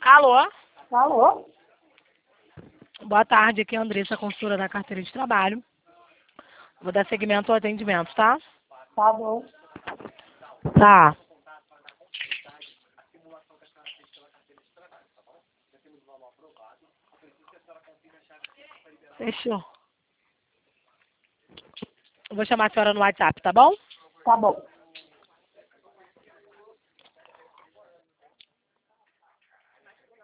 Alô? Alô? Boa tarde, aqui é a Andressa, consultora da carteira de trabalho. Vou dar seguimento ao atendimento, tá? Tá bom. Tá. Fechou. Eu vou chamar a senhora no WhatsApp, tá bom? Tá bom.